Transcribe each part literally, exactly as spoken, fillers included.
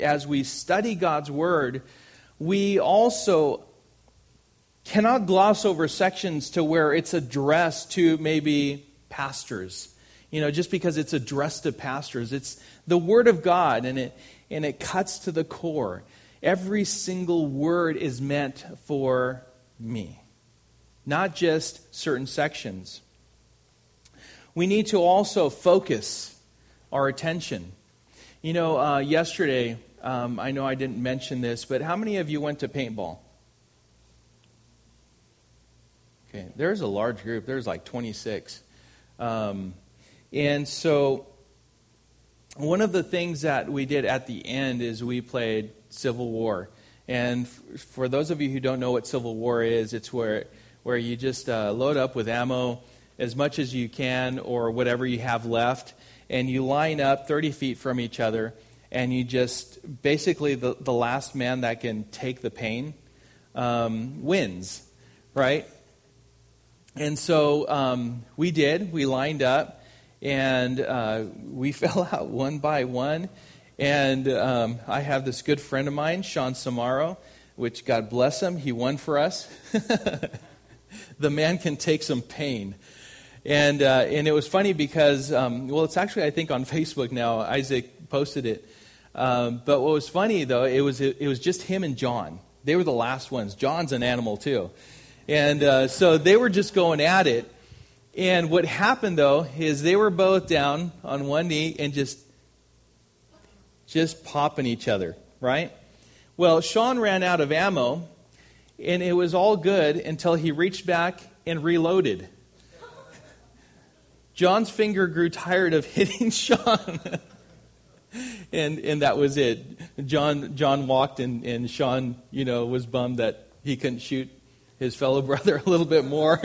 as we study God's Word, we also cannot gloss over sections to where it's addressed to maybe pastors. You know, just because it's addressed to pastors. It's the Word of God, and it and it cuts to the core. Every single word is meant for me, not just certain sections. We need to also focus our attention. You know, uh, yesterday, um, I know I didn't mention this, but how many of you went to paintball? Okay, there's a large group. There's like twenty-six. Um, and so one of the things that we did at the end is we played Civil War. And f- for those of you who don't know what Civil War is, it's where, where you just uh, load up with ammo as much as you can or whatever you have left, and you line up thirty feet from each other, and you just, basically the, the last man that can take the pain um, wins, right? And so um, we did. We lined up, and uh, we fell out one by one. And um, I have this good friend of mine, Sean Samaro, which God bless him, he won for us. The man can take some pain. And uh, and it was funny because, um, well, it's actually, I think, on Facebook now. Isaac posted it. Um, but what was funny, though, it was it, it was just him and John. They were the last ones. John's an animal, too. And uh, so they were just going at it. And what happened, though, is they were both down on one knee and just, just popping each other, right? Well, Sean ran out of ammo, and it was all good until he reached back and reloaded. John's finger grew tired of hitting Sean. and and that was it. John John walked, and, and Sean, you know, was bummed that he couldn't shoot his fellow brother a little bit more.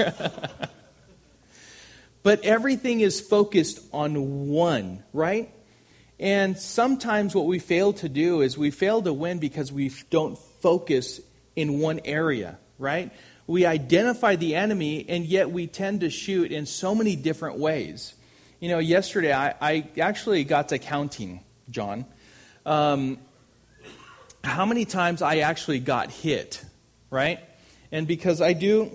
But everything is focused on one, right? And sometimes what we fail to do is we fail to win because we don't focus in one area, right? We identify the enemy, and yet we tend to shoot in so many different ways. You know, yesterday I, I actually got to counting, John, um, how many times I actually got hit, right? And because I do,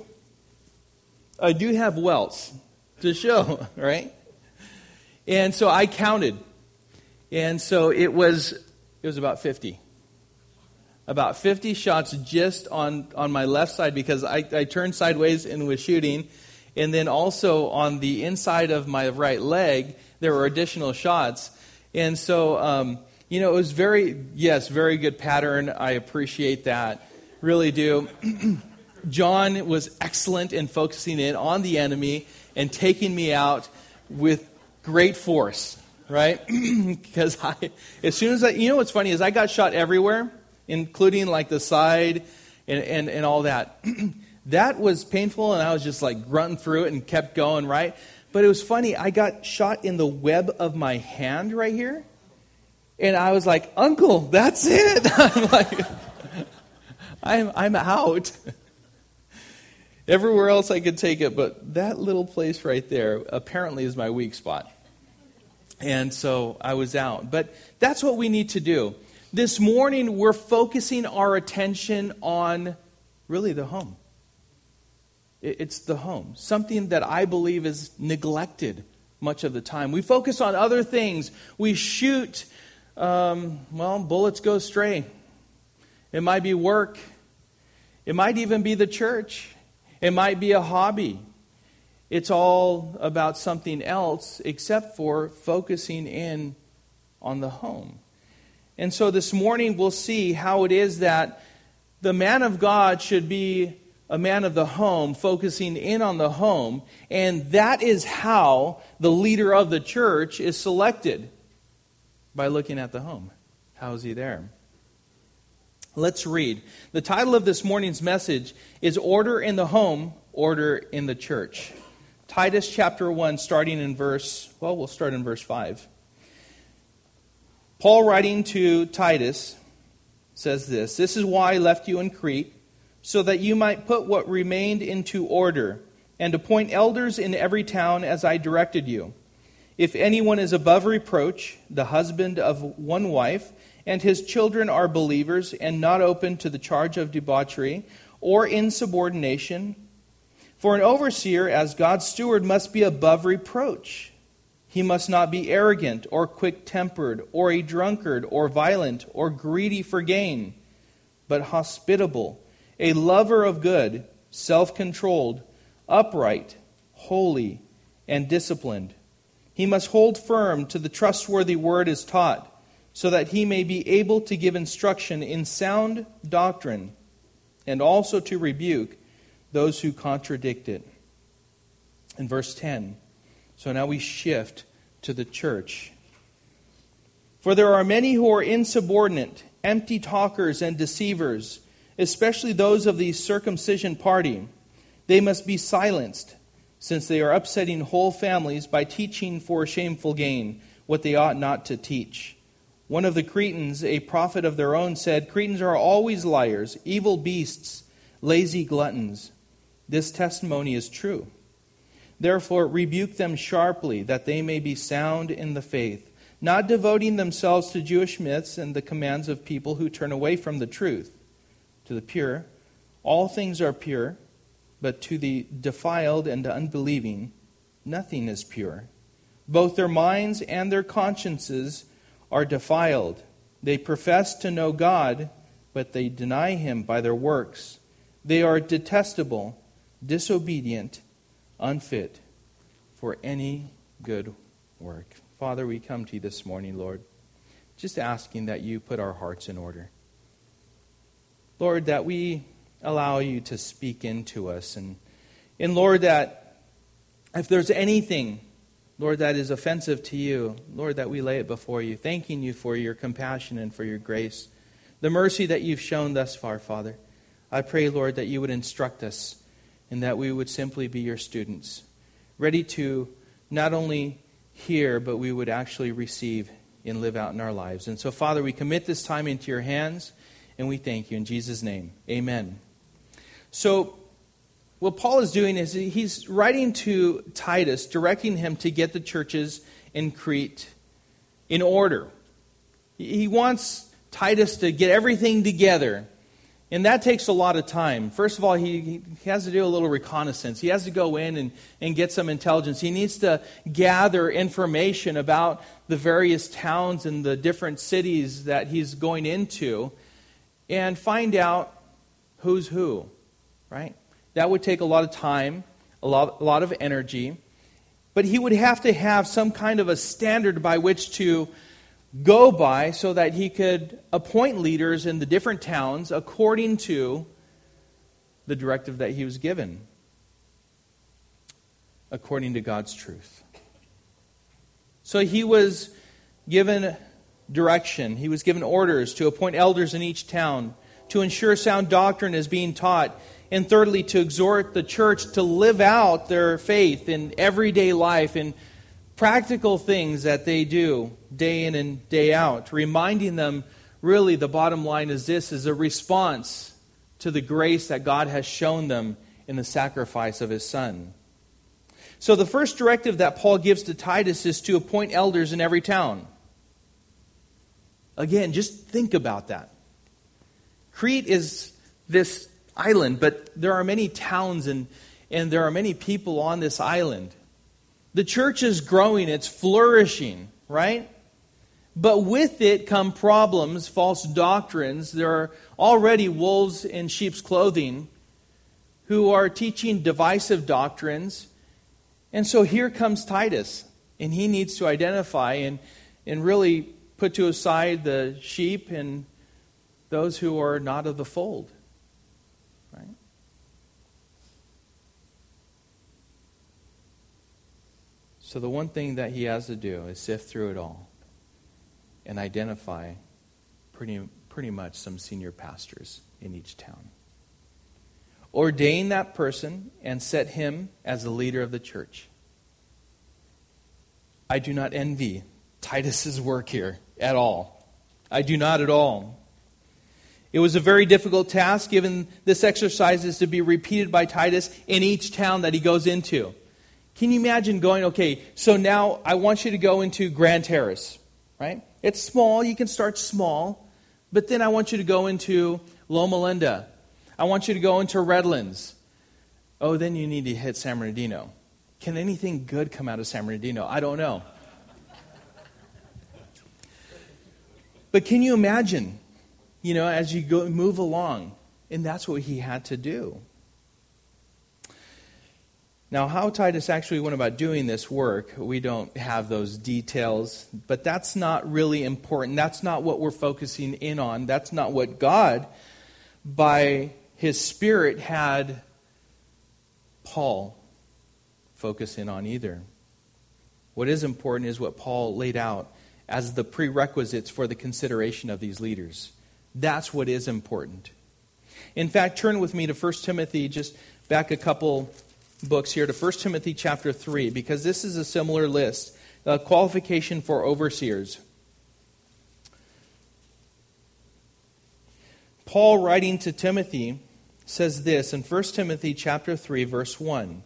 I do have welts to show, right? And so I counted, and so it was it was about fifty. About fifty shots just on, on my left side because I, I turned sideways and was shooting. And then also on the inside of my right leg, there were additional shots. And so, um, you know, it was very, yes, very good pattern. I appreciate that. Really do. John was excellent in focusing in on the enemy and taking me out with great force, right? Because I, as soon as I, you know what's funny is I got shot everywhere, including like the side and, and, and all that. That was painful, and I was just like grunting through it and kept going, right? But it was funny. I got shot in the web of my hand right here, and I was like, "Uncle, that's it." I'm like, I'm I'm out. Everywhere else I could take it, but that little place right there apparently is my weak spot. And so I was out. But that's what we need to do. This morning, we're focusing our attention on really the home. It's the home, something that I believe is neglected much of the time. We focus on other things. We shoot, um, well, bullets go stray. It might be work. It might even be the church. It might be a hobby. It's all about something else except for focusing in on the home. And so this morning we'll see how it is that the man of God should be a man of the home, focusing in on the home, and that is how the leader of the church is selected, by looking at the home. How is he there? Let's read. The title of this morning's message is Order in the Home, Order in the Church. Titus chapter one, starting in verse, well, we'll start in verse five. Paul, writing to Titus, says this, "This is why I left you in Crete, so that you might put what remained into order, and appoint elders in every town as I directed you. If anyone is above reproach, the husband of one wife, and his children are believers and not open to the charge of debauchery or insubordination. For an overseer, as God's steward, must be above reproach. He must not be arrogant or quick-tempered or a drunkard or violent or greedy for gain, but hospitable, a lover of good, self-controlled, upright, holy, and disciplined. He must hold firm to the trustworthy word as taught, so that he may be able to give instruction in sound doctrine, and also to rebuke those who contradict it. In verse ten, so now we shift to the church. For there are many who are insubordinate, empty talkers and deceivers, especially those of the circumcision party. They must be silenced, since they are upsetting whole families by teaching for shameful gain what they ought not to teach. One of the Cretans, a prophet of their own, said, Cretans are always liars, evil beasts, lazy gluttons. This testimony is true. Therefore, rebuke them sharply, that they may be sound in the faith, not devoting themselves to Jewish myths and the commands of people who turn away from the truth. To the pure, all things are pure, but to the defiled and unbelieving, nothing is pure. Both their minds and their consciences are defiled. They profess to know God, but they deny Him by their works. They are detestable, disobedient, unfit for any good work. Father, we come to you this morning, Lord, just asking that you put our hearts in order. Lord, that we allow you to speak into us. And, and Lord, that if there's anything, Lord, that is offensive to you, Lord, that we lay it before you, thanking you for your compassion and for your grace, the mercy that you've shown thus far, Father. I pray, Lord, that you would instruct us and that we would simply be your students, ready to not only hear, but we would actually receive and live out in our lives. And so, Father, we commit this time into your hands, and we thank you in Jesus' name. Amen. So, what Paul is doing is he's writing to Titus, directing him to get the churches in Crete in order. He wants Titus to get everything together. And that takes a lot of time. First of all, he, he has to do a little reconnaissance. He has to go in and, and get some intelligence. He needs to gather information about the various towns and the different cities that he's going into and find out who's who, right? That would take a lot of time, a lot, a lot of energy. But he would have to have some kind of a standard by which to go by so that he could appoint leaders in the different towns according to the directive that he was given, according to God's truth. So he was given direction. He was given orders to appoint elders in each town, to ensure sound doctrine is being taught, and thirdly, to exhort the church to live out their faith in everyday life, in practical things that they do day in and day out, reminding them, really, the bottom line is this, is a response to the grace that God has shown them in the sacrifice of His Son. So the first directive that Paul gives to Titus is to appoint elders in every town. Again, just think about that. Crete is this island, but there are many towns and, and there are many people on this island. The church is growing, it's flourishing, right? But with it come problems, false doctrines. There are already wolves in sheep's clothing who are teaching divisive doctrines. And so here comes Titus, and he needs to identify and, and really put to aside the sheep and those who are not of the fold, right? So the one thing that he has to do is sift through it all and identify pretty, pretty much some senior pastors in each town. Ordain that person and set him as the leader of the church. I do not envy Titus's work here at all. I do not at all. It was a very difficult task, given this exercise is to be repeated by Titus in each town that he goes into. Can you imagine going, okay, so now I want you to go into Grand Terrace, right? It's small. You can start small. But then I want you to go into Loma Linda. I want you to go into Redlands. Oh, then you need to hit San Bernardino. Can anything good come out of San Bernardino? I don't know. But can you imagine, you know, as you go move along, and that's what he had to do. Now, how Titus actually went about doing this work, we don't have those details, but that's not really important. That's not what we're focusing in on. That's not what God, by His Spirit, had Paul focus in on either. What is important is what Paul laid out as the prerequisites for the consideration of these leaders. That's what is important. In fact, turn with me to First Timothy, just back a couple books here to First Timothy chapter three, because this is a similar list. A qualification for overseers. Paul, writing to Timothy, says this in First Timothy chapter three, verse one.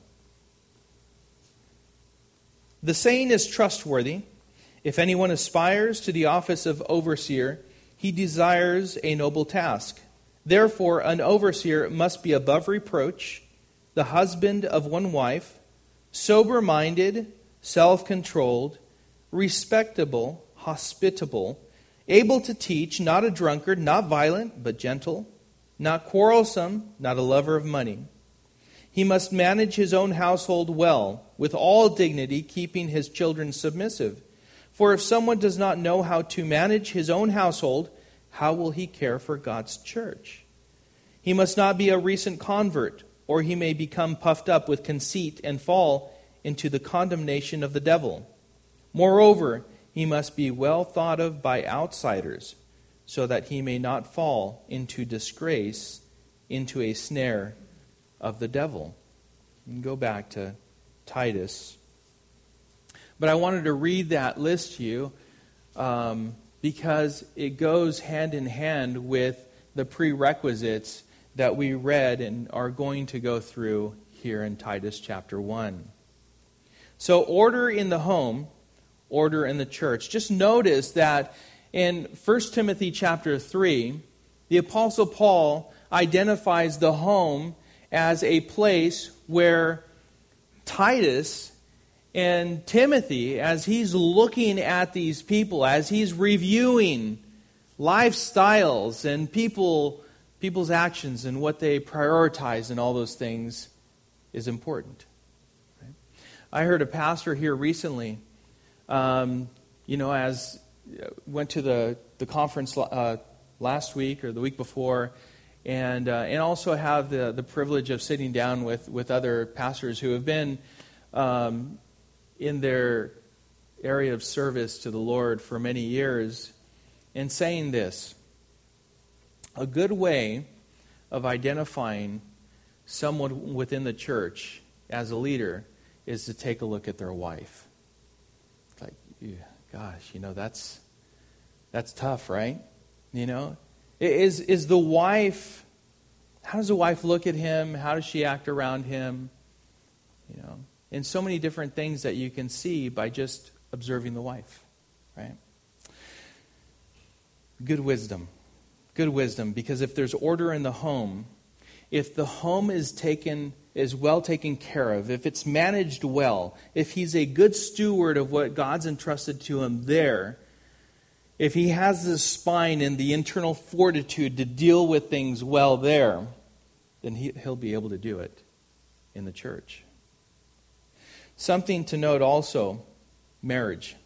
The saying is trustworthy. If anyone aspires to the office of overseer, he desires a noble task. Therefore, an overseer must be above reproach, the husband of one wife, sober-minded, self-controlled, respectable, hospitable, able to teach, not a drunkard, not violent, but gentle, not quarrelsome, not a lover of money. He must manage his own household well, with all dignity, keeping his children submissive. For if someone does not know how to manage his own household, how will he care for God's church? He must not be a recent convert, or he may become puffed up with conceit and fall into the condemnation of the devil. Moreover, he must be well thought of by outsiders, so that he may not fall into disgrace, into a snare of the devil. You can go back to Titus. But I wanted to read that list to you um, because it goes hand in hand with the prerequisites that we read and are going to go through here in Titus chapter one. So order in the home, order in the church. Just notice that in First Timothy chapter three, the Apostle Paul identifies the home as a place where Titus and Timothy, as he's looking at these people, as he's reviewing lifestyles and people, people's actions and what they prioritize and all those things, is important. Right? I heard a pastor here recently, um, you know, as went to the, the conference uh, last week or the week before, and uh, and also have the, the privilege of sitting down with, with other pastors who have been um, in their area of service to the Lord for many years, and saying this: a good way of identifying someone within the church as a leader is to take a look at their wife. It's like, gosh, you know, that's that's tough, right? You know, is is the wife? How does the wife look at him? How does she act around him? You know, and so many different things that you can see by just observing the wife, right? Good wisdom. Good wisdom, because if there's order in the home, if the home is taken, is well taken care of, if it's managed well, if he's a good steward of what God's entrusted to him there, if he has the spine and the internal fortitude to deal with things well there, then he, he'll be able to do it in the church. Something to note also, marriage.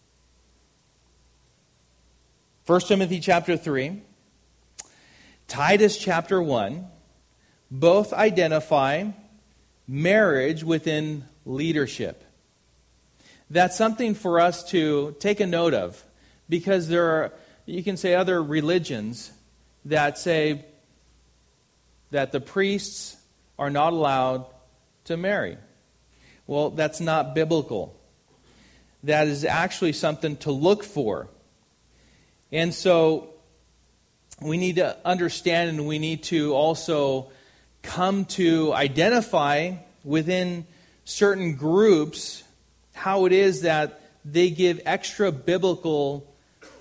First Timothy chapter three, Titus chapter one, both identify marriage within leadership. That's something for us to take a note of, because there are, you can say, other religions that say that the priests are not allowed to marry. Well, that's not biblical. That is actually something to look for. And so we need to understand, and we need to also come to identify within certain groups how it is that they give extra biblical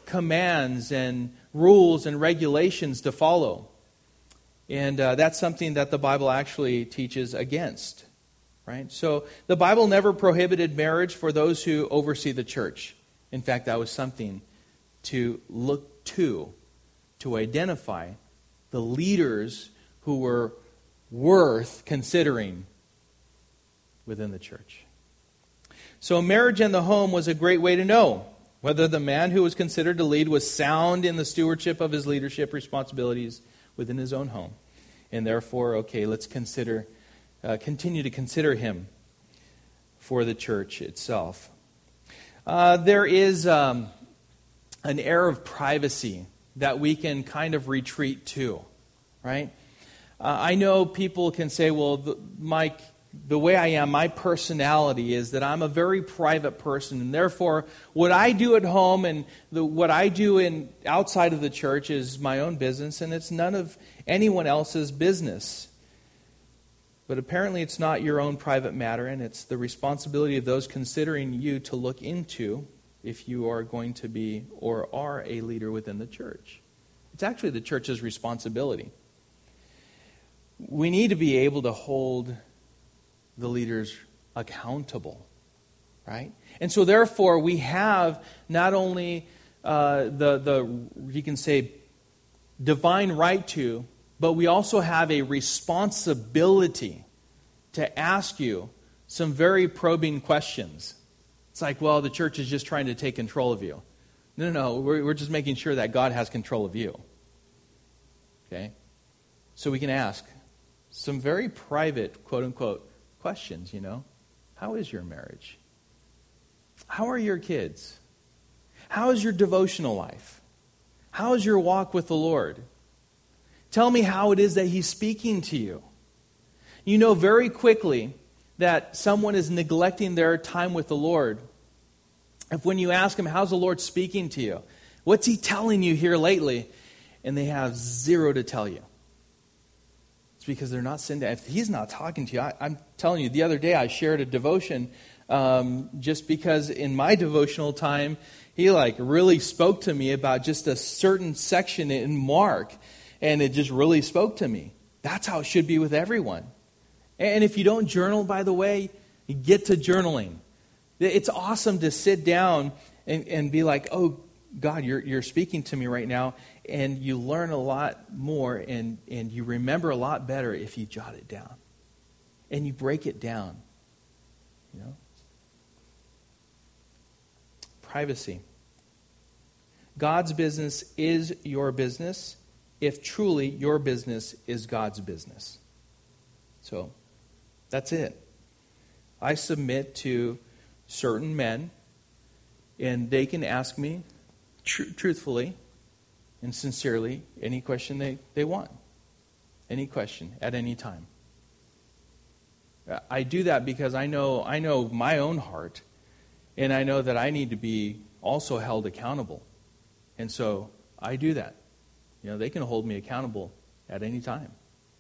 commands and rules and regulations to follow. And uh, that's something that the Bible actually teaches against. Right? So the Bible never prohibited marriage for those who oversee the church. In fact, that was something to look to, to identify the leaders who were worth considering within the church. So marriage in the home was a great way to know whether the man who was considered to lead was sound in the stewardship of his leadership responsibilities within his own home. And therefore, okay, let's consider, uh, continue to consider him for the church itself. Uh, there is um, an air of privacy that we can kind of retreat to, right? Uh, I know people can say, well, the, my, the way I am, my personality is that I'm a very private person, and therefore what I do at home and the, what I do in outside of the church is my own business, and it's none of anyone else's business. But apparently it's not your own private matter, and it's the responsibility of those considering you to look into if you are going to be or are a leader within the church. It's actually the church's responsibility. We need to be able to hold the leaders accountable, right? And so therefore we have not only uh, the, the, you can say, divine right to, but we also have a responsibility to ask you some very probing questions. It's like, well, the church is just trying to take control of you. No, no, no. We're, we're just making sure that God has control of you. Okay? So we can ask some very private, quote-unquote, questions, you know. How is your marriage? How are your kids? How is your devotional life? How is your walk with the Lord? Tell me how it is that He's speaking to you. You know very quickly that someone is neglecting their time with the Lord if when you ask them, how's the Lord speaking to you? What's He telling you here lately? And they have zero to tell you. It's because they're not sitting down. If He's not talking to you, I, I'm telling you, the other day I shared a devotion um, just because in my devotional time, He like really spoke to me about just a certain section in Mark. And it just really spoke to me. That's how it should be with everyone. And if you don't journal, by the way, you get to journaling. It's awesome to sit down and, and be like, oh, God, you're you're speaking to me right now. And you learn a lot more and, and you remember a lot better if you jot it down. And you break it down. You know? Privacy. God's business is your business if truly your business is God's business. So, that's it. I submit to certain men, and they can ask me tr- truthfully and sincerely any question they, they want. Any question at any time. I do that because I know I know my own heart, and I know that I need to be also held accountable. And so I do that. You know, they can hold me accountable at any time.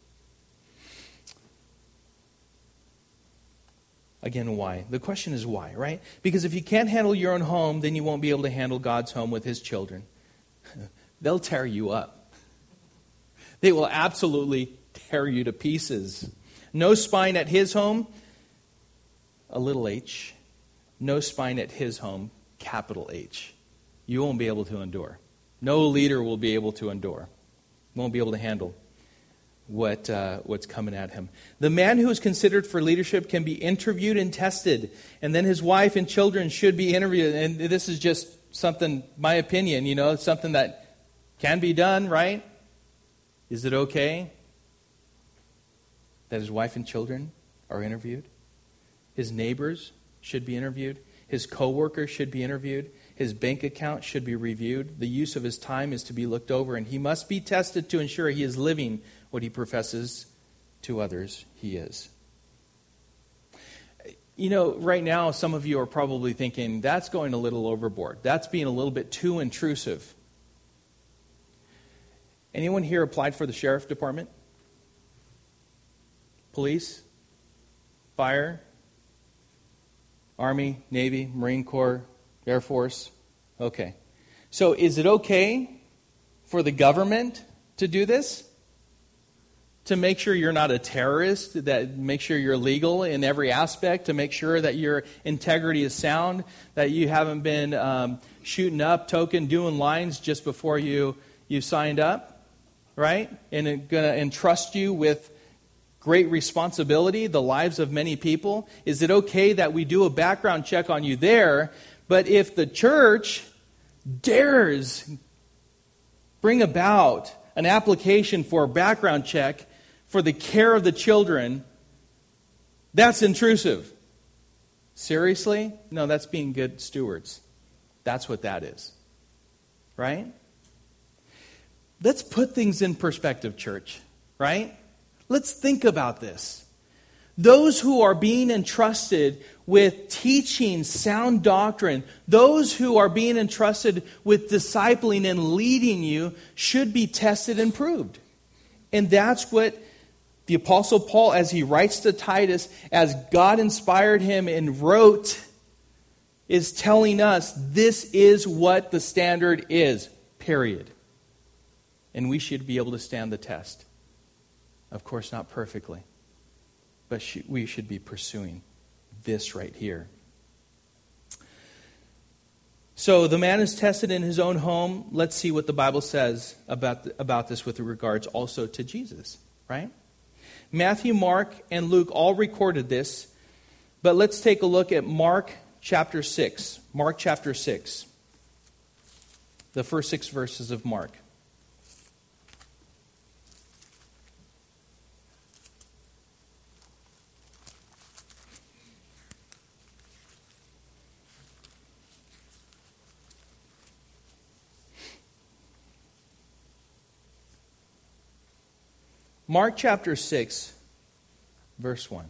Again, why? The question is why, right? Because if you can't handle your own home, then you won't be able to handle God's home with His children. They'll tear you up. They will absolutely tear you to pieces. No spine at His home, a little h. No spine at His home, capital H. You won't be able to endure. No leader will be able to endure. Won't be able to handle what uh, what's coming at him. The man who is considered for leadership can be interviewed and tested. And then his wife and children should be interviewed. And this is just something, my opinion, you know, something that can be done, right? Is it okay that his wife and children are interviewed? His neighbors should be interviewed. His co-workers should be interviewed. His bank account should be reviewed. The use of his time is to be looked over, and he must be tested to ensure he is living what he professes to others he is. You know, right now, some of you are probably thinking, that's going a little overboard. That's being a little bit too intrusive. Anyone here applied for the sheriff department? Police? Fire? Army? Navy? Marine Corps? Air Force? Okay. So is it okay for the government to do this? To make sure you're not a terrorist, that make sure you're legal in every aspect, to make sure that your integrity is sound, that you haven't been um, shooting up, token, doing lines just before you, you signed up, right? And it's going to entrust you with great responsibility, the lives of many people. Is it okay that we do a background check on you there, but if the church dares bring about an application for a background check for the care of the children, that's intrusive. Seriously? No, that's being good stewards. That's what that is. Right? Let's put things in perspective, church. Right? Let's think about this. Those who are being entrusted with teaching sound doctrine, those who are being entrusted with discipling and leading you, should be tested and proved. And that's what the Apostle Paul, as he writes to Titus, as God inspired him and wrote, is telling us this is what the standard is, period. And we should be able to stand the test. Of course, not perfectly, but we should be pursuing this right here. So the man is tested in his own home. Let's see what the Bible says about, about this with regards also to Jesus, right? Matthew, Mark, and Luke all recorded this, but let's take a look at Mark chapter six. Mark chapter six. The first six verses of Mark. Mark chapter six, verse one.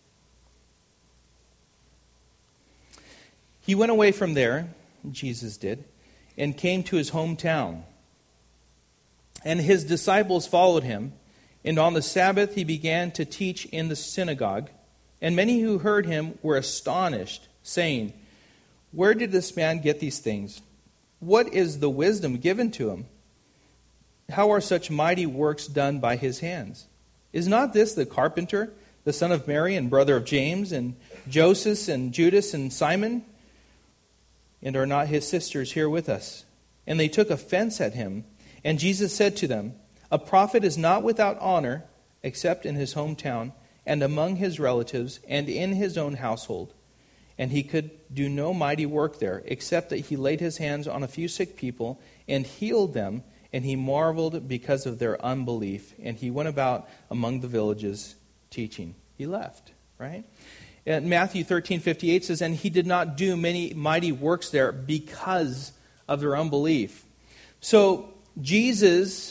He went away from there, Jesus did, and came to his hometown. And his disciples followed him, and on the Sabbath he began to teach in the synagogue. And many who heard him were astonished, saying, "Where did this man get these things? What is the wisdom given to him? How are such mighty works done by his hands? Is not this the carpenter, the son of Mary and brother of James and Joseph and Judas and Simon? And are not his sisters here with us?" And they took offense at him. And Jesus said to them, "A prophet is not without honor except in his hometown and among his relatives and in his own household." And he could do no mighty work there, except that he laid his hands on a few sick people and healed them. And he marveled because of their unbelief. And he went about among the villages teaching. He left, right? And Matthew thirteen fifty-eight says, "And he did not do many mighty works there because of their unbelief." So Jesus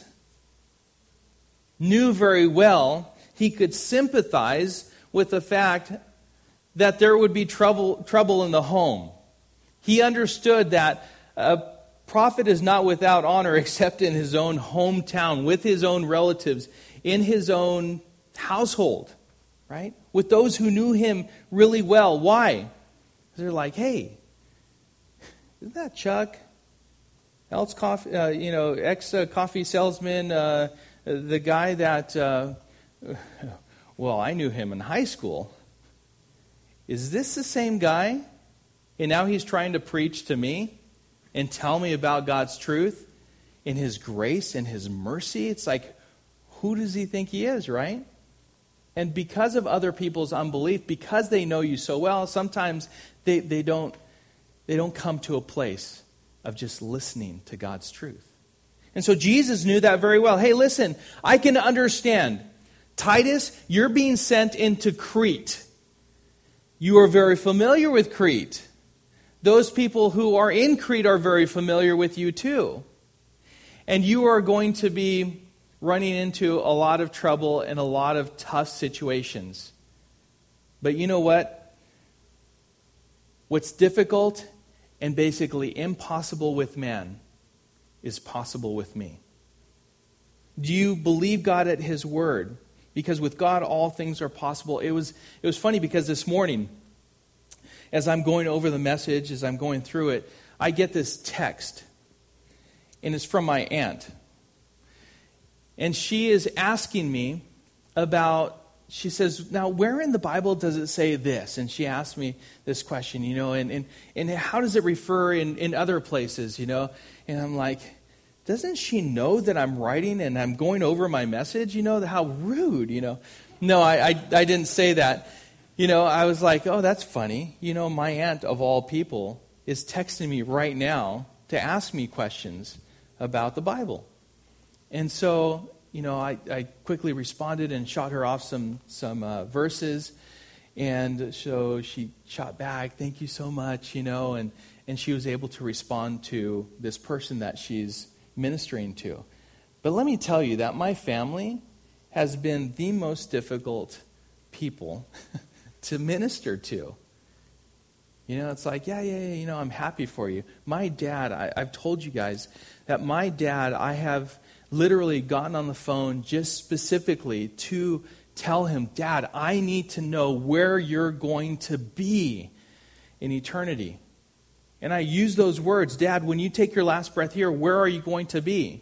knew very well, he could sympathize with the fact that there would be trouble, trouble in the home. He understood that a prophet is not without honor except in his own hometown, with his own relatives, in his own household, right? With those who knew him really well. Why? They're like, "Hey, isn't that Chuck? Else coffee, uh, you know, ex uh, coffee salesman, uh, the guy that, uh, well, I knew him in high school. Is this the same guy? And now he's trying to preach to me and tell me about God's truth and his grace and his mercy." It's like, who does he think he is, right? And because of other people's unbelief, because they know you so well, sometimes they, they don't they don't come to a place of just listening to God's truth. And so Jesus knew that very well. Hey, listen, I can understand. Titus, you're being sent into Crete. You are very familiar with Crete. Those people who are in Crete are very familiar with you too. And you are going to be running into a lot of trouble and a lot of tough situations. But you know what? What's difficult and basically impossible with man is possible with me. Do you believe God at his word? Because with God all things are possible. It was it was funny because this morning, as I'm going over the message, as I'm going through it, I get this text and it's from my aunt. And she is asking me about, she says, now where in the Bible does it say this? And she asked me this question, you know, and, and, and how does it refer in, in other places, you know? And I'm like, doesn't she know that I'm writing and I'm going over my message? You know, how rude, you know? No, I, I, I didn't say that. You know, I was like, oh, that's funny. You know, my aunt, of all people, is texting me right now to ask me questions about the Bible. And so, you know, I, I quickly responded and shot her off some, some uh, verses. And so she shot back, thank you so much, you know, and, and she was able to respond to this person that she's ministering to. But let me tell you that my family has been the most difficult people to minister to. You know, it's like, yeah, yeah, yeah, you know, I'm happy for you. My dad, I, I've told you guys that my dad, I have literally gotten on the phone just specifically to tell him, Dad, I need to know where you're going to be in eternity. And I use those words, Dad, when you take your last breath here, where are you going to be?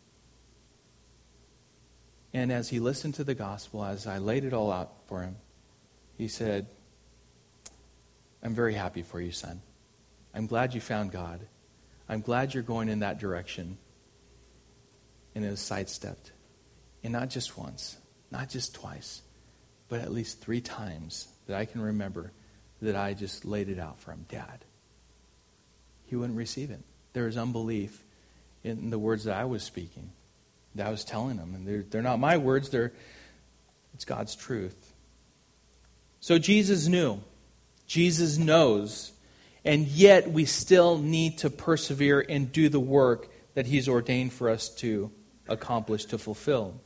And as he listened to the gospel, as I laid it all out for him, he said, I'm very happy for you, son. I'm glad you found God. I'm glad you're going in that direction. And it was sidestepped. And not just once, not just twice, but at least three times that I can remember that I just laid it out for him. Dad. He wouldn't receive it. There was unbelief in the words that I was speaking, that I was telling him. And they're, they're not my words, they're it's God's truth. So Jesus knew. Jesus knows. And yet we still need to persevere and do the work that he's ordained for us to accomplish, to fulfill.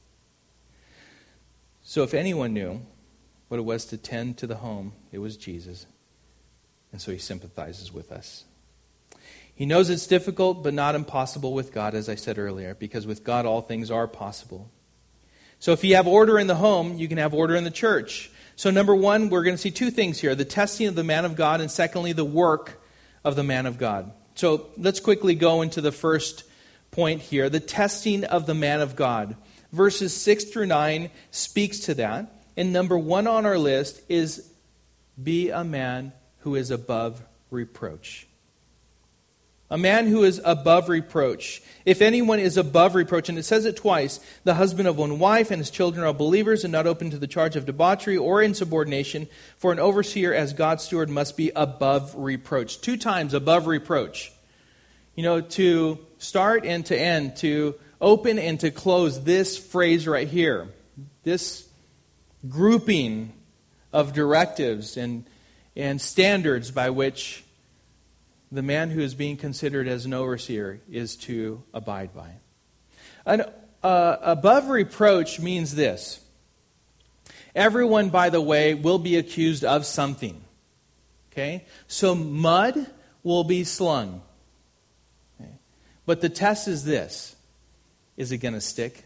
So if anyone knew what it was to tend to the home, it was Jesus. And so he sympathizes with us. He knows it's difficult, but not impossible with God, as I said earlier, because with God all things are possible. So if you have order in the home, you can have order in the church. So number one, we're going to see two things here. The testing of the man of God, and secondly, the work of the man of God. So let's quickly go into the first point here, the testing of the man of God. Verses six through nine speaks to that. And number one on our list is be a man who is above reproach. A man who is above reproach. If anyone is above reproach, and it says it twice, the husband of one wife and his children are believers and not open to the charge of debauchery or insubordination, for an overseer as God's steward must be above reproach. Two times above reproach. You know, to start and to end, to open and to close this phrase right here. This grouping of directives and, and standards by which the man who is being considered as an overseer is to abide by. An, uh, above reproach means this. Everyone, by the way, will be accused of something. Okay? So mud will be slung. Okay? But the test is this. Is it going to stick?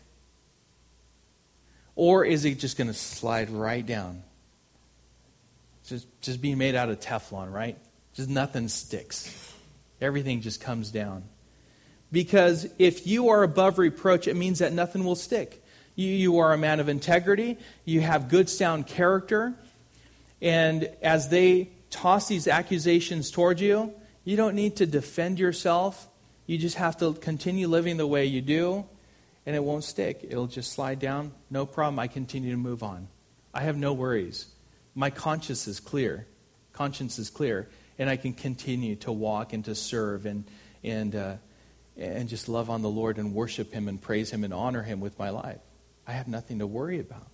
Or is it just going to slide right down? Just, just being made out of Teflon, right? Just nothing sticks. Everything just comes down. Because if you are above reproach, it means that nothing will stick. You, you are a man of integrity. You have good, sound character. And as they toss these accusations towards you, you don't need to defend yourself. You just have to continue living the way you do, and it won't stick. It'll just slide down. No problem. I continue to move on. I have no worries. My conscience is clear. Conscience is clear. And I can continue to walk and to serve and and uh, and just love on the Lord and worship Him and praise Him and honor Him with my life. I have nothing to worry about.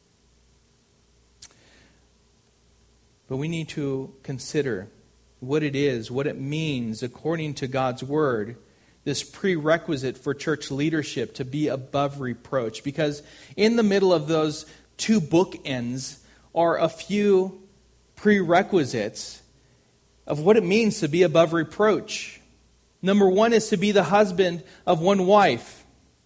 But we need to consider what it is, what it means according to God's Word, this prerequisite for church leadership to be above reproach. Because in the middle of those two bookends are a few prerequisites of what it means to be above reproach. Number one is to be the husband of one wife.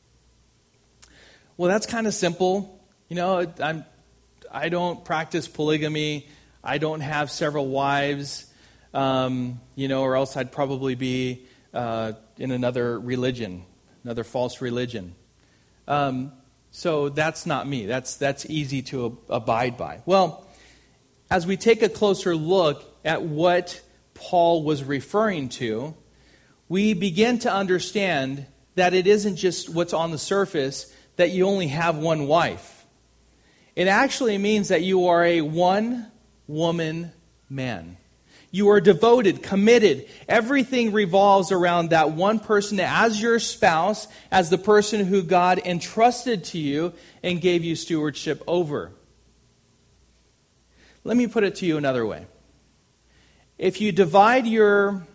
Well, that's kind of simple. You know, I'm, I don't practice polygamy. I don't have several wives, um, you know, or else I'd probably be uh, in another religion, another false religion. Um, so that's not me. That's that's easy to ab- abide by. Well, as we take a closer look at what Paul was referring to, we begin to understand that it isn't just what's on the surface, that you only have one wife. It actually means that you are a one-woman man. You are devoted, committed. Everything revolves around that one person as your spouse, as the person who God entrusted to you and gave you stewardship over. Let me put it to you another way. If you divide your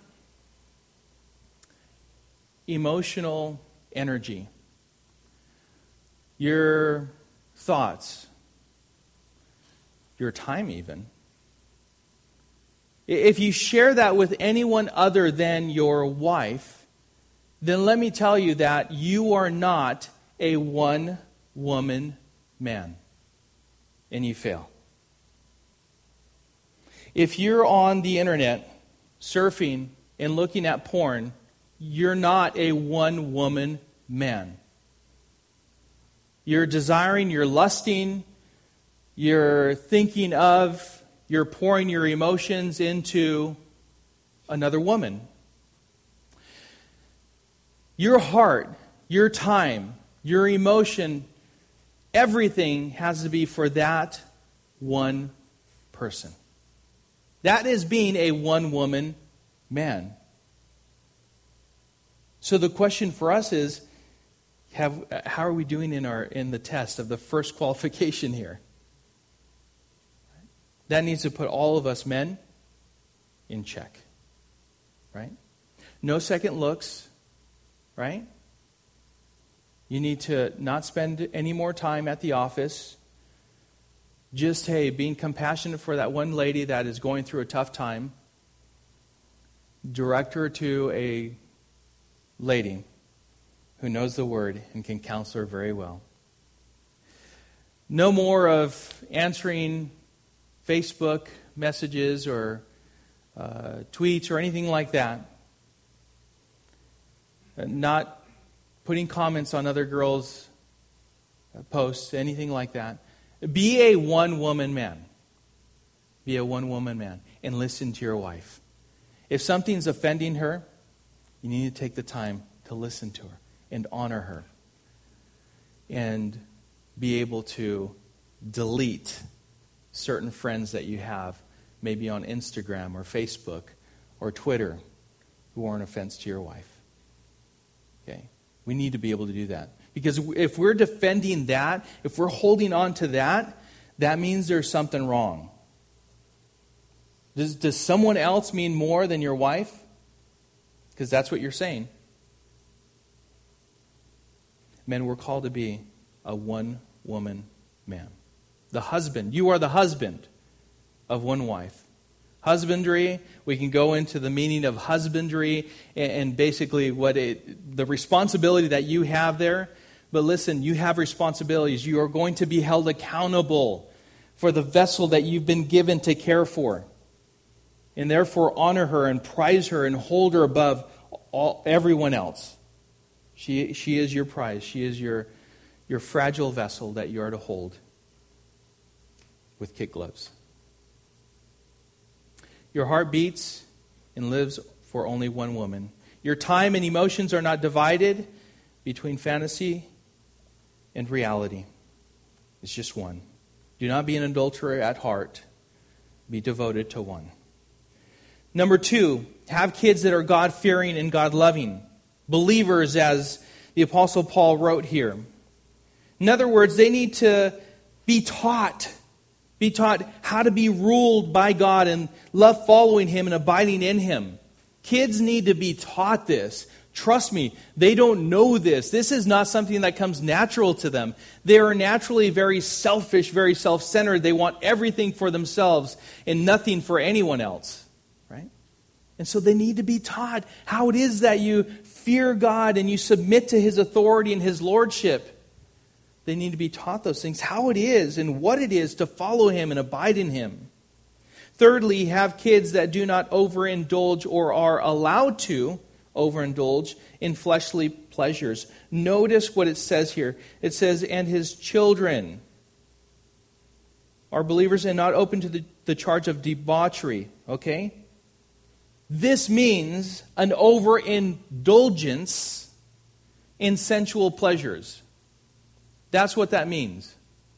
emotional energy, your thoughts, your time even, if you share that with anyone other than your wife, then let me tell you that you are not a one-woman man, and you fail. If you're on the internet surfing and looking at porn, you're not a one-woman man. You're desiring, you're lusting, you're thinking of, you're pouring your emotions into another woman. Your heart, your time, your emotion, everything has to be for that one person. That is being a one-woman man. So the question for us is, have, how are we doing in our in the test of the first qualification here? That needs to put all of us men in check. Right? No second looks. Right? You need to not spend any more time at the office. Just, hey, being compassionate for that one lady that is going through a tough time. Direct her to a lady who knows the word and can counsel her very well. No more of answering Facebook messages or uh, tweets or anything like that. Not putting comments on other girls' posts, anything like that. Be a one-woman man. Be a one-woman man. And listen to your wife. If something's offending her, you need to take the time to listen to her and honor her. And be able to delete certain friends that you have, maybe on Instagram or Facebook or Twitter, who are an offense to your wife. Okay? We need to be able to do that. Because if we're defending that, if we're holding on to that, that means there's something wrong. Does, does someone else mean more than your wife? Because that's what you're saying. Men, we're called to be a one-woman man. The husband. You are the husband of one wife. Husbandry, we can go into the meaning of husbandry and, and basically what it, the responsibility that you have there. But listen, you have responsibilities. You are going to be held accountable for the vessel that you've been given to care for. And therefore honor her and prize her and hold her above all, everyone else. She, she is your prize. She is your, your fragile vessel that you are to hold with kid gloves. Your heart beats and lives for only one woman. Your time and emotions are not divided between fantasy and reality. It's just one. Do not be an adulterer at heart. Be devoted to one. Number two, have kids that are God-fearing and God-loving. Believers, as the Apostle Paul wrote here. In other words, they need to be taught. Be taught how to be ruled by God and love following Him and abiding in Him. Kids need to be taught this. Trust me, they don't know this. This is not something that comes natural to them. They are naturally very selfish, very self-centered. They want everything for themselves and nothing for anyone else. Right? And so they need to be taught how it is that you fear God and you submit to His authority and His lordship. They need to be taught those things, how it is and what it is to follow Him and abide in Him. Thirdly, have kids that do not overindulge or are allowed to overindulge in fleshly pleasures. Notice what it says here. It says, and his children are believers and not open to the, the charge of debauchery. Okay? This means an overindulgence in sensual pleasures. That's what that means.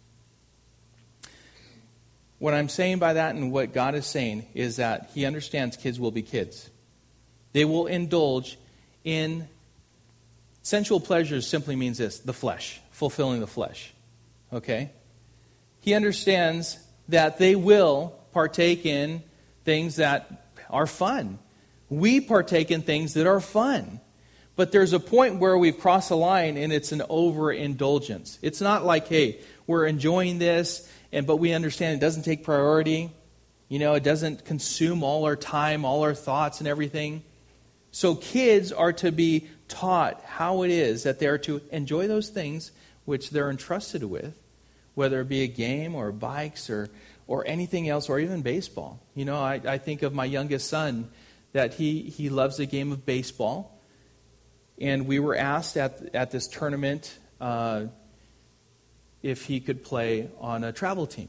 What I'm saying by that and what God is saying is that He understands kids will be kids. They will indulge in sensual pleasures. Simply means this, the flesh, fulfilling the flesh. Okay? He understands that they will partake in things that are fun. We partake in things that are fun. But there's a point where we've crossed a line and it's an overindulgence. It's not like, hey, we're enjoying this, and but we understand it doesn't take priority. You know, it doesn't consume all our time, all our thoughts and everything. So kids are to be taught how it is that they're to enjoy those things which they're entrusted with, whether it be a game or bikes or, or anything else, or even baseball. You know, I, I think of my youngest son, that he, he loves the game of baseball. And we were asked at, at this tournament uh, if he could play on a travel team.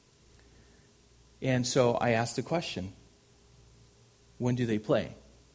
And so I asked the question, when do they play?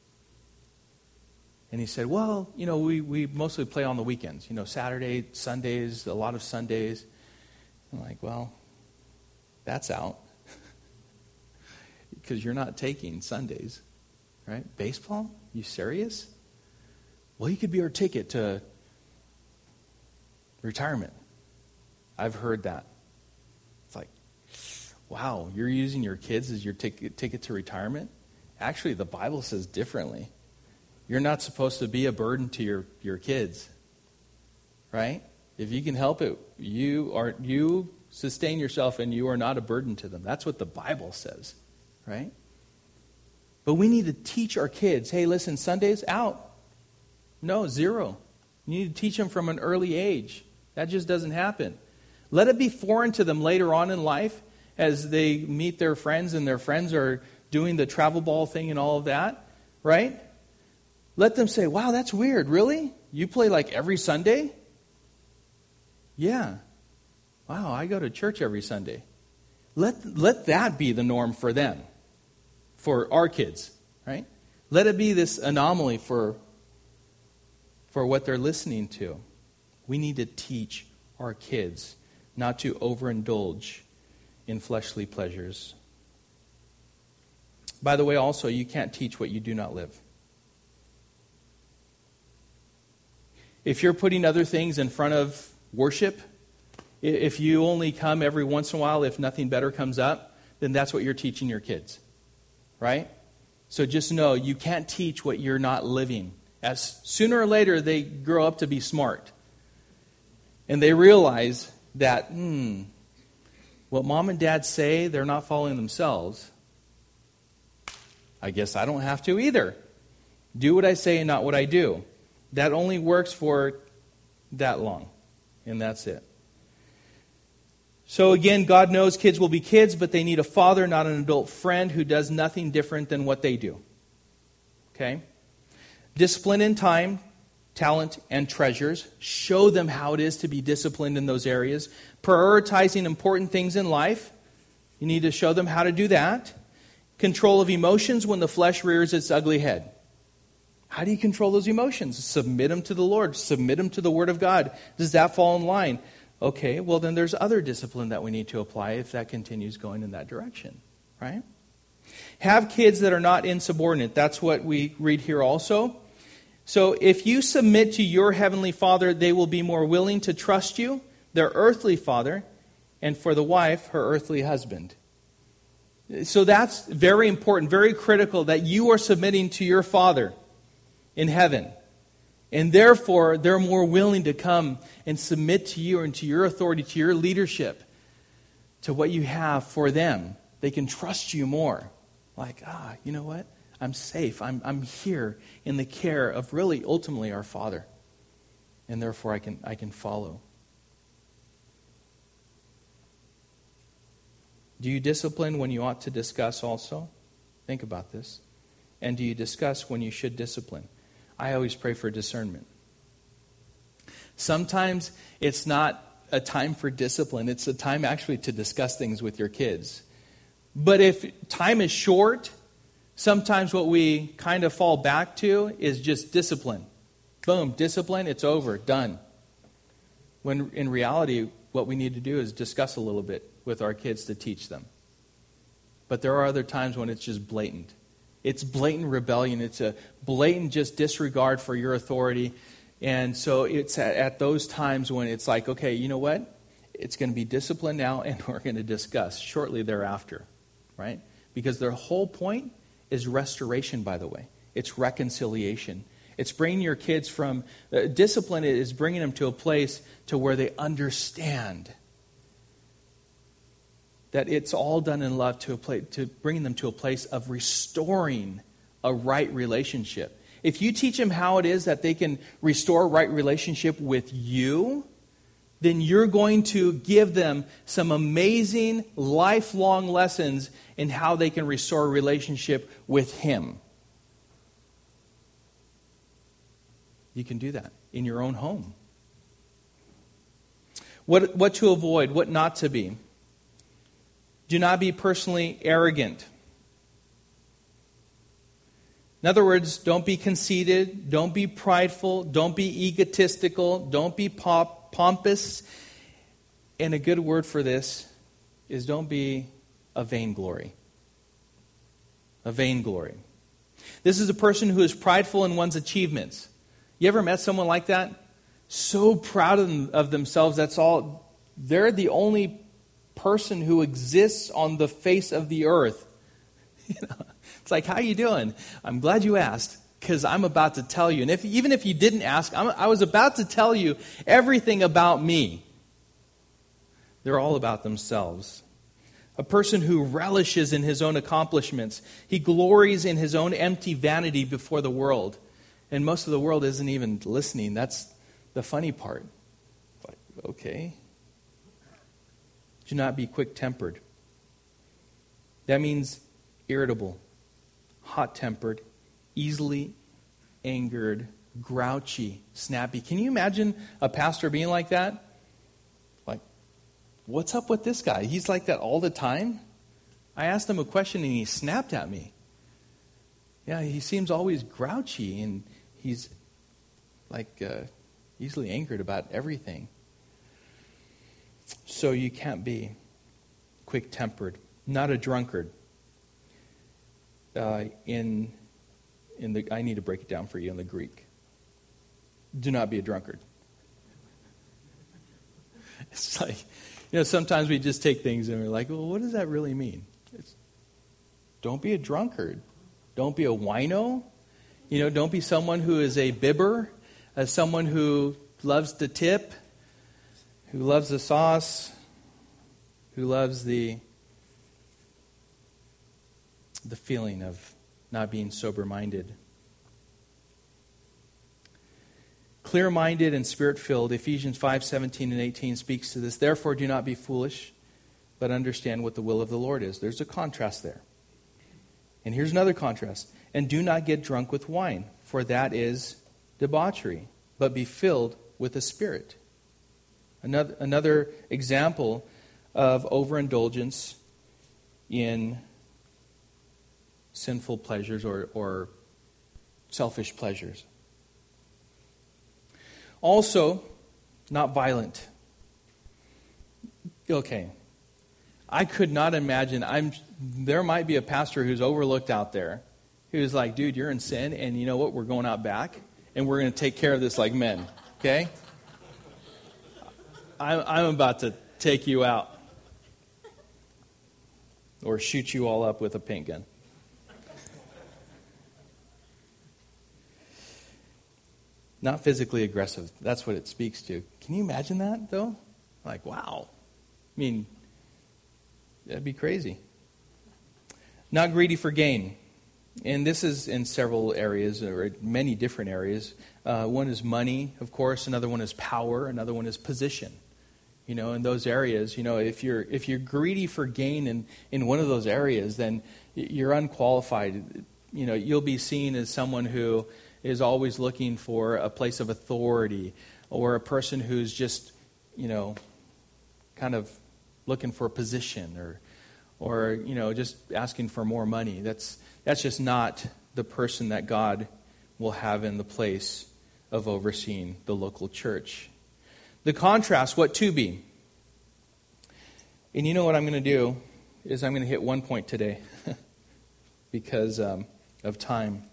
And he said, well, you know, we, we mostly play on the weekends. You know, Saturday, Sundays, a lot of Sundays. I'm like, well, that's out. Because you're not taking Sundays, right? Baseball? You serious? Well, you could be our ticket to retirement. I've heard that. It's like, wow, you're using your kids as your ticket ticket to retirement? Actually, the Bible says differently. You're not supposed to be a burden to your, your kids, right? If you can help it, you are you sustain yourself and you are not a burden to them. That's what the Bible says, right? But we need to teach our kids, hey, listen, Sunday's out. No, zero. You need to teach them from an early age. That just doesn't happen. Let it be foreign to them later on in life as they meet their friends and their friends are doing the travel ball thing and all of that, right? Let them say, wow, that's weird. Really? You play like every Sunday? Yeah. Wow, I go to church every Sunday. Let, let that be the norm for them, for our kids, right? Let it be this anomaly for, for what they're listening to. We need to teach our kids not to overindulge in fleshly pleasures. By the way, also, you can't teach what you do not live. If you're putting other things in front of worship, if you only come every once in a while, if nothing better comes up, then that's what you're teaching your kids, right? So just know you can't teach what you're not living. As sooner or later, they grow up to be smart. And they realize that, hmm, what mom and dad say, they're not following themselves. I guess I don't have to either. Do what I say and not what I do. That only works for that long. And that's it. So again, God knows kids will be kids, but they need a father, not an adult friend who does nothing different than what they do. Okay? Discipline in time, talent, and treasures. Show them how it is to be disciplined in those areas. Prioritizing important things in life. You need to show them how to do that. Control of emotions when the flesh rears its ugly head. How do you control those emotions? Submit them to the Lord. Submit them to the Word of God. Does that fall in line? Okay, well then there's other discipline that we need to apply if that continues going in that direction. Right? Have kids that are not insubordinate. That's what we read here also. So if you submit to your heavenly Father, they will be more willing to trust you, their earthly father, and for the wife, her earthly husband. So that's very important, very critical that you are submitting to your Father in heaven. And therefore, they're more willing to come and submit to you and to your authority, to your leadership, to what you have for them. They can trust you more. Like, ah, you know what? I'm safe. I'm, I'm here in the care of really, ultimately, our Father. And therefore, I can, I can follow. Do you discipline when you ought to discuss also? Think about this. And do you discuss when you should discipline? I always pray for discernment. Sometimes it's not a time for discipline. It's a time actually to discuss things with your kids. But if time is short, sometimes what we kind of fall back to is just discipline. Boom, discipline, it's over, done. When in reality, what we need to do is discuss a little bit with our kids to teach them. But there are other times when it's just blatant. It's blatant rebellion. It's a blatant just disregard for your authority. And so it's at, at those times when it's like, okay, you know what? It's going to be discipline now, and we're going to discuss shortly thereafter, right? Because their whole point is restoration, by the way. It's reconciliation. It's bringing your kids from, uh, discipline is bringing them to a place to where they understand that it's all done in love, to a place, to bring them to a place of restoring a right relationship. If you teach them how it is that they can restore a right relationship with you, then you're going to give them some amazing lifelong lessons in how they can restore a relationship with Him. You can do that in your own home. What, what to avoid, what not to be. Do not be personally arrogant. In other words, don't be conceited, don't be prideful, don't be egotistical, don't be pop, pompous. And a good word for this is don't be a vainglory. A vainglory. This is a person who is prideful in one's achievements. You ever met someone like that? So proud of, them, of themselves, that's all. They're the only person who exists on the face of the earth. You know, it's like, how you doing? I'm glad you asked, because I'm about to tell you. And if even if you didn't ask, I'm, I was about to tell you everything about me. They're all about themselves. A person who relishes in his own accomplishments. He glories in his own empty vanity before the world. And most of the world isn't even listening. That's the funny part. Like, okay. Do not be quick-tempered. That means irritable, hot-tempered, easily angered, grouchy, snappy. Can you imagine a pastor being like that? Like, what's up with this guy? He's like that all the time? I asked him a question and he snapped at me. Yeah, he seems always grouchy and he's like uh, easily angered about everything. So you can't be quick-tempered, not a drunkard. Uh, in in the, I need to break it down for you in the Greek. Do not be a drunkard. It's like, you know, sometimes we just take things and we're like, well, what does that really mean? It's, don't be a drunkard. Don't be a wino. You know, don't be someone who is a bibber, as someone who loves to tip, who loves the sauce, who loves the the feeling of not being sober-minded. Clear-minded and spirit-filled, Ephesians five seventeen and eighteen speaks to this. Therefore, do not be foolish, but understand what the will of the Lord is. There's a contrast there. And here's another contrast. And do not get drunk with wine, for that is debauchery, but be filled with the Spirit. Another, another example of overindulgence in sinful pleasures or, or selfish pleasures. Also, not violent. Okay. I could not imagine. I'm. There might be a pastor who's overlooked out there who's like, dude, you're in sin, and you know what? We're going out back, and we're going to take care of this like men. Okay? I'm, I'm about to take you out. Or shoot you all up with a paint gun. Not physically aggressive. That's what it speaks to. Can you imagine that, though? Like, wow. I mean, that'd be crazy. Not greedy for gain. And this is in several areas, or many different areas. Uh, one is money, of course. Another one is power. Another one is position. You know, in those areas, you know, if you're if you're greedy for gain in, in one of those areas, then you're unqualified. You know, you'll be seen as someone who is always looking for a place of authority, or a person who's just, you know, kind of looking for a position, or, or you know, just asking for more money. That's that's just not the person that God will have in the place of overseeing the local church. The contrast, what to be. And you know what I'm going to do is I'm going to hit one point today because um, of time.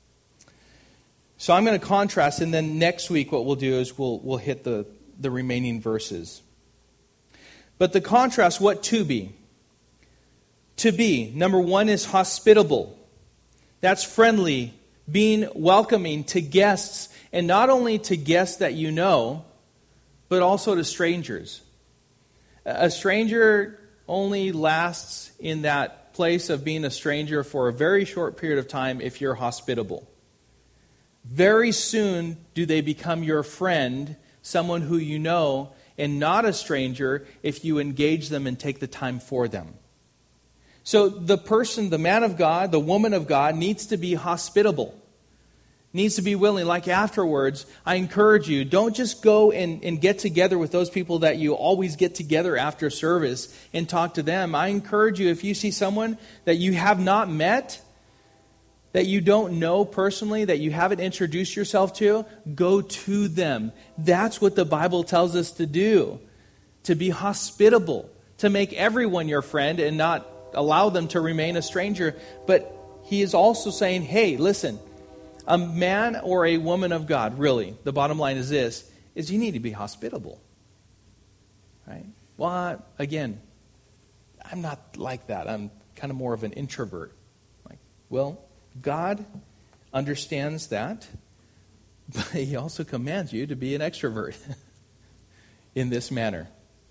So I'm going to contrast, and then next week what we'll do is we'll we'll hit the, the remaining verses. But the contrast, what to be. To be, number one, is hospitable. That's friendly, being welcoming to guests, and not only to guests that you know, but also to strangers. A stranger only lasts in that place of being a stranger for a very short period of time if you're hospitable. Very soon do they become your friend, someone who you know, and not a stranger if you engage them and take the time for them. So the person, the man of God, the woman of God, needs to be hospitable. Needs to be willing. Like afterwards, I encourage you, don't just go and, and get together with those people that you always get together after service and talk to them. I encourage you, if you see someone that you have not met, that you don't know personally, that you haven't introduced yourself to, go to them. That's what the Bible tells us to do. To be hospitable. To make everyone your friend and not allow them to remain a stranger. But he is also saying, hey, listen, a man or a woman of God, really, the bottom line is this, is you need to be hospitable. Right? Well, again, I'm not like that. I'm kind of more of an introvert. Like, well, God understands that, but he also commands you to be an extrovert in this manner.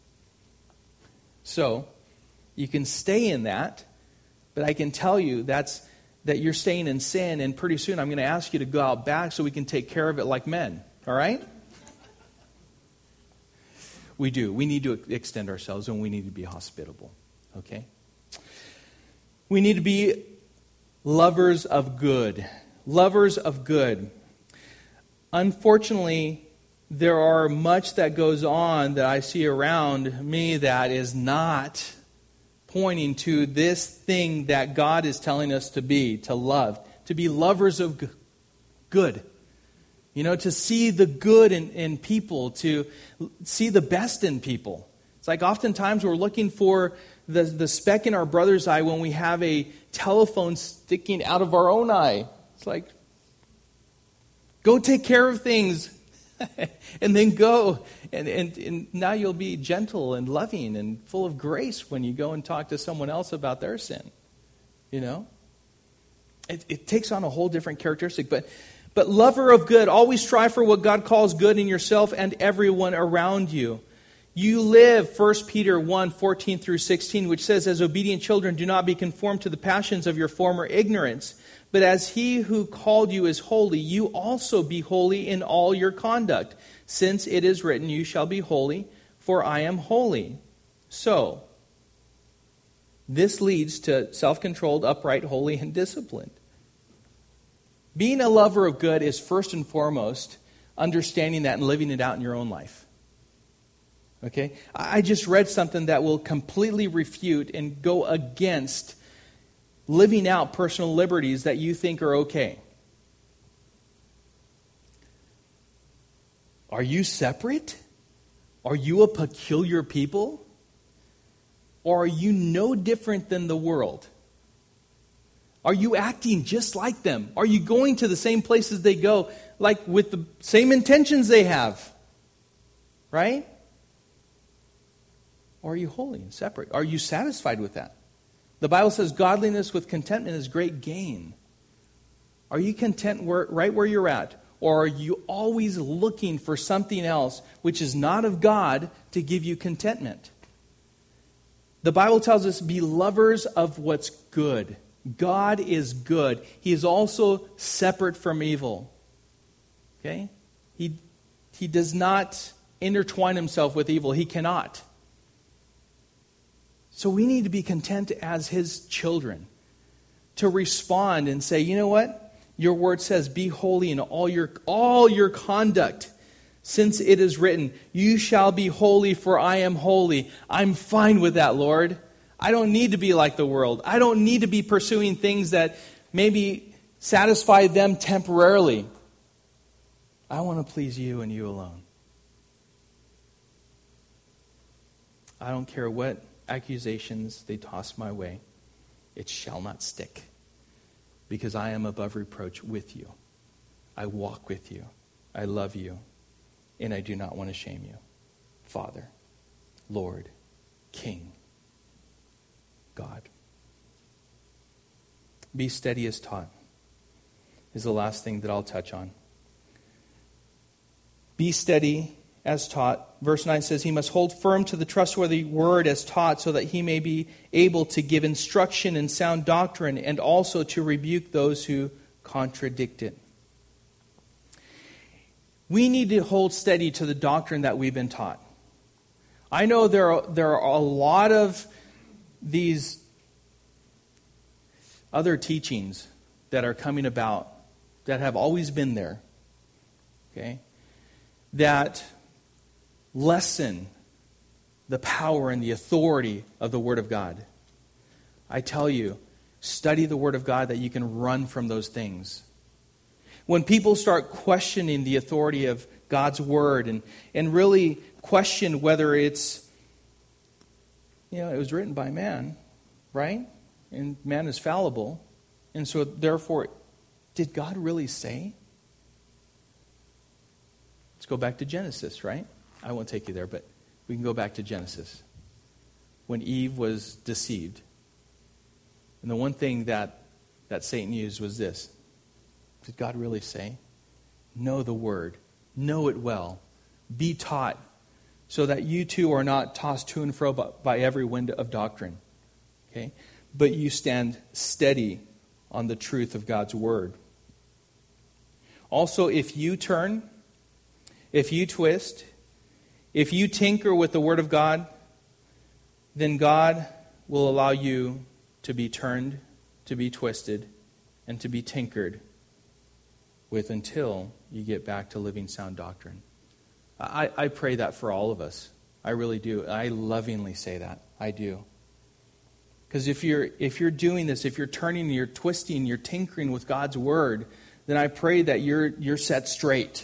So, you can stay in that, but I can tell you that's that you're staying in sin, and pretty soon I'm going to ask you to go out back so we can take care of it like men. All right? We do. We need to extend ourselves, and we need to be hospitable. Okay? We need to be lovers of good. Lovers of good. Unfortunately, there are much that goes on that I see around me that is not pointing to this thing that God is telling us to be, to love, to be lovers of good. You know, to see the good in, in people, to see the best in people. It's like oftentimes we're looking for the, the speck in our brother's eye when we have a telephone sticking out of our own eye. It's like, go take care of things and then go. And, and, and now you'll be gentle and loving and full of grace when you go and talk to someone else about their sin. You know? It, it takes on a whole different characteristic. But, but lover of good, always strive for what God calls good in yourself and everyone around you. You live, First Peter one, fourteen through sixteen, which says, as obedient children, do not be conformed to the passions of your former ignorance. But as he who called you is holy, you also be holy in all your conduct. Since it is written, you shall be holy, for I am holy. So, this leads to self-controlled, upright, holy, and disciplined. Being a lover of good is first and foremost understanding that and living it out in your own life. Okay? I just read something that will completely refute and go against living out personal liberties that you think are okay. Are you separate? Are you a peculiar people? Or are you no different than the world? Are you acting just like them? Are you going to the same places they go, like with the same intentions they have? Right? Or are you holy and separate? Are you satisfied with that? The Bible says godliness with contentment is great gain. Are you content where, right where you're at? Or are you always looking for something else which is not of God to give you contentment? The Bible tells us be lovers of what's good. God is good. He is also separate from evil. Okay? He, he does not intertwine himself with evil. He cannot. So we need to be content as his children. To respond and say, you know what? Your word says, be holy in all your, all your conduct, since it is written, you shall be holy, for I am holy. I'm fine with that, Lord. I don't need to be like the world. I don't need to be pursuing things that maybe satisfy them temporarily. I want to please you and you alone. I don't care what accusations they toss my way. It shall not stick. Because I am above reproach with you. I walk with you. I love you. And I do not want to shame you. Father, Lord, King, God. Be steady as taught is the last thing that I'll touch on. Be steady as taught. Verse nine says, he must hold firm to the trustworthy word as taught, so that he may be able to give instruction in sound doctrine, and also to rebuke those who contradict it. We need to hold steady to the doctrine that we've been taught. I know there are, there are a lot of these other teachings that are coming about that have always been there, okay, that lessen the power and the authority of the Word of God. I tell you, study the Word of God that you can run from those things. When people start questioning the authority of God's Word and, and really question whether it's, you know, it was written by man, right? And man is fallible. And so therefore, did God really say? Let's go back to Genesis, right? I won't take you there, but we can go back to Genesis. When Eve was deceived. And the one thing that, that Satan used was this. Did God really say? Know the Word. Know it well. Be taught, so that you too are not tossed to and fro by, by every wind of doctrine. Okay? But you stand steady on the truth of God's Word. Also, if you turn, if you twist, if you tinker with the Word of God, then God will allow you to be turned, to be twisted, and to be tinkered with until you get back to living sound doctrine. I, I pray that for all of us. I really do. I lovingly say that. I do. Because if you're if you're doing this, if you're turning, you're twisting, you're tinkering with God's Word, then I pray that you're you're set straight.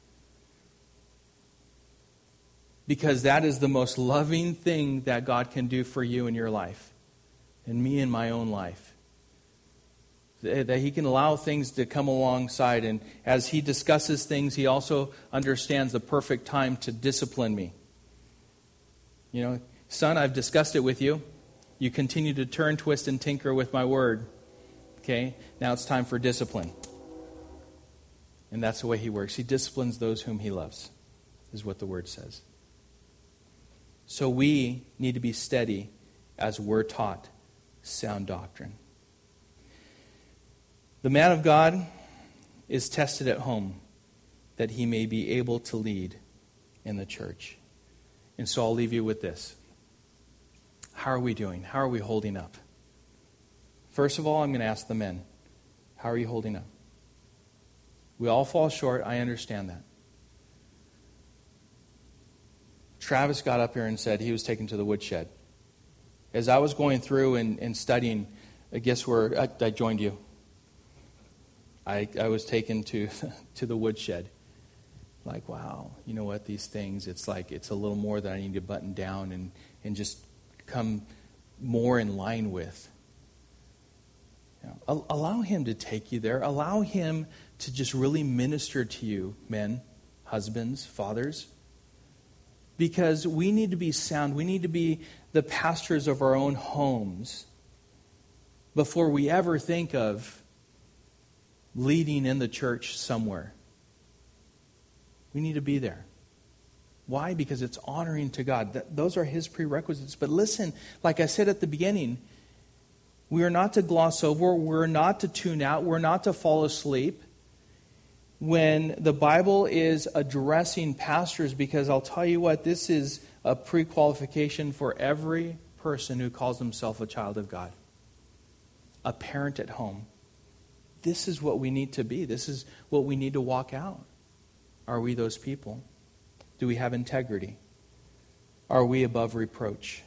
Because that is the most loving thing that God can do for you in your life. And me in my own life. That He can allow things to come alongside. And as He discusses things, He also understands the perfect time to discipline me. You know, son, I've discussed it with you. You continue to turn, twist, and tinker with my word. Okay? Now it's time for discipline. And that's the way He works. He disciplines those whom He loves, is what the word says. So we need to be steady as we're taught sound doctrine. The man of God is tested at home that he may be able to lead in the church. And so I'll leave you with this. How are we doing? How are we holding up? First of all, I'm going to ask the men, how are you holding up? We all fall short. I understand that. Travis got up here and said he was taken to the woodshed. As I was going through and, and studying, I guess where I, I joined you. I, I was taken to to the woodshed. Like, wow, you know what, these things, it's like, it's a little more that I need to button down and, and just come more in line with. You know, allow Him to take you there. Allow Him to just really minister to you, men, husbands, fathers. Because we need to be sound. We need to be the pastors of our own homes before we ever think of leading in the church somewhere. We need to be there. Why? Because it's honoring to God. That, those are His prerequisites. But listen, like I said at the beginning, we are not to gloss over. We're not to tune out. We're not to fall asleep when the Bible is addressing pastors, because I'll tell you what, this is a pre-qualification for every person who calls himself a child of God. A parent at home. this is what we need to be. This is what we need to walk out. Are we those people? Do we have integrity? Are we above reproach?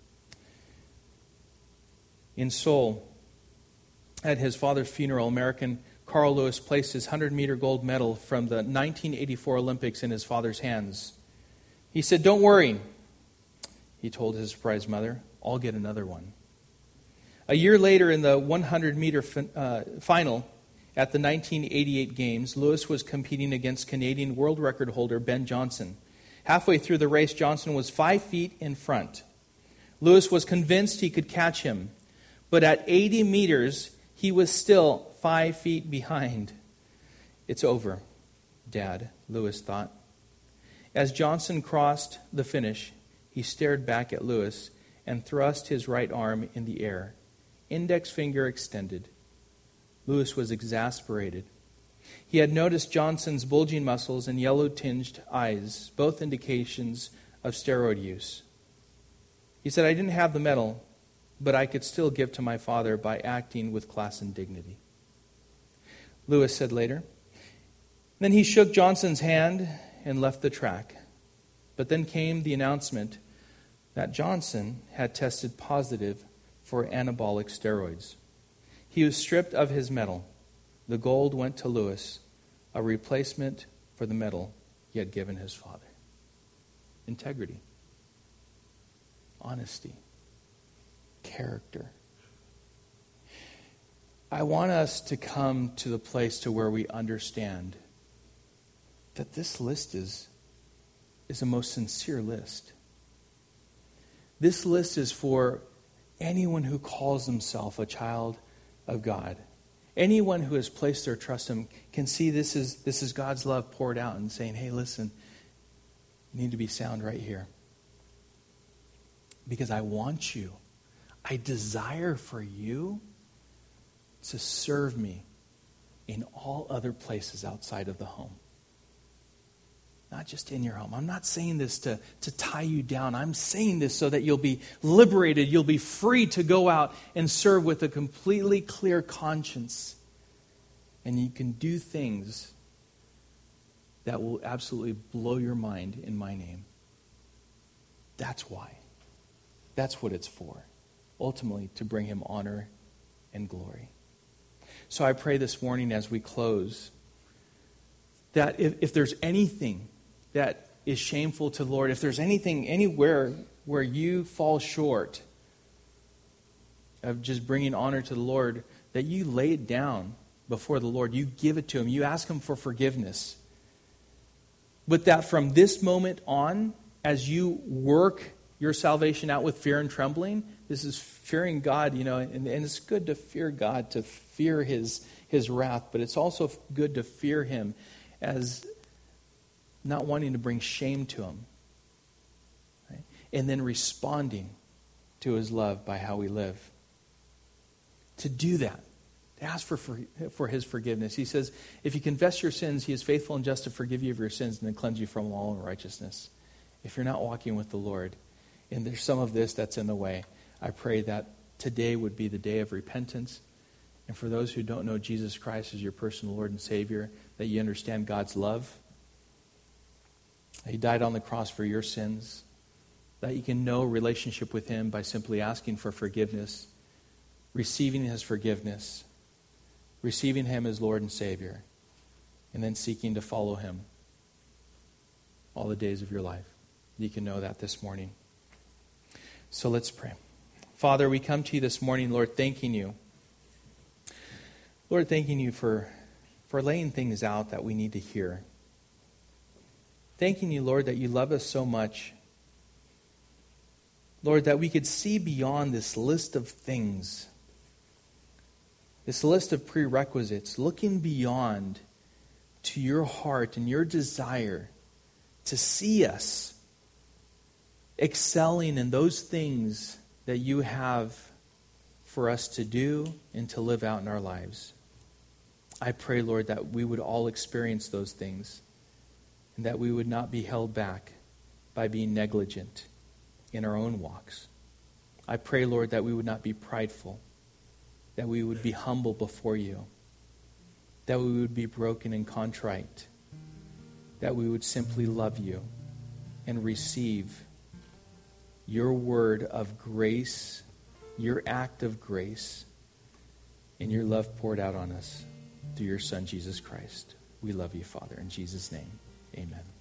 In Seoul, at his father's funeral, American Carl Lewis placed his hundred-meter gold medal from the nineteen eighty-four Olympics in his father's hands. He said, "Don't worry," he told his surprised mother, "I'll get another one." A year later, in the hundred-meter fi- uh, final at the nineteen eighty-eight Games, Lewis was competing against Canadian world record holder Ben Johnson. Halfway through the race, Johnson was five feet in front. Lewis was convinced he could catch him, but at eighty meters, he was still five feet behind. "It's over, Dad," Lewis thought. As Johnson crossed the finish, he stared back at Lewis and thrust his right arm in the air, index finger extended. Lewis was exasperated. He had noticed Johnson's bulging muscles and yellow-tinged eyes, both indications of steroid use. He said, "I didn't have the medal, but I could still give to my father by acting with class and dignity." Lewis said later. Then he shook Johnson's hand and left the track. But then came the announcement that Johnson had tested positive for anabolic steroids. He was stripped of his medal. The gold went to Lewis, a replacement for the medal he had given his father. Integrity, honesty, character. I want us to come to the place to where we understand that this list is, is a most sincere list. This list is for anyone who calls himself a child of God. Anyone who has placed their trust in him can see this is, this is God's love poured out and saying, "Hey, listen, you need to be sound right here. Because I want you. I desire for you to serve me in all other places outside of the home. Not just in your home. I'm not saying this to, to tie you down. I'm saying this so that you'll be liberated. You'll be free to go out and serve with a completely clear conscience. And you can do things that will absolutely blow your mind in my name. That's why. That's what it's for. Ultimately, to bring him honor and glory. So I pray this morning as we close that if, if there's anything that is shameful to the Lord, if there's anything, anywhere where you fall short of just bringing honor to the Lord, that you lay it down before the Lord. You give it to him. You ask him for forgiveness. But that from this moment on, as you work your salvation out with fear and trembling, this is fearing God, you know, and, and it's good to fear God, to fear his, his wrath, but it's also good to fear him as not wanting to bring shame to him. Right? And then responding to his love by how we live. To do that, to ask for, for, for his forgiveness. He says, if you confess your sins, he is faithful and just to forgive you of your sins and to cleanse you from all unrighteousness. If you're not walking with the Lord, and there's some of this that's in the way, I pray that today would be the day of repentance. And for those who don't know Jesus Christ as your personal Lord and Savior, that you understand God's love. He died on the cross for your sins. That you can know relationship with him by simply asking for forgiveness, receiving his forgiveness, receiving him as Lord and Savior, and then seeking to follow him all the days of your life. You can know that this morning. So let's pray. Father, we come to you this morning, Lord, thanking you. Lord, thanking you for, for laying things out that we need to hear. Thanking you, Lord, that you love us so much. Lord, that we could see beyond this list of things, this list of prerequisites, looking beyond to your heart and your desire to see us excelling in those things that you have for us to do and to live out in our lives. I pray, Lord, that we would all experience those things and that we would not be held back by being negligent in our own walks. I pray, Lord, that we would not be prideful, that we would be humble before you, that we would be broken and contrite, that we would simply love you and receive your word of grace, your act of grace, and your love poured out on us through your Son, Jesus Christ. We love you, Father. In Jesus' name, amen.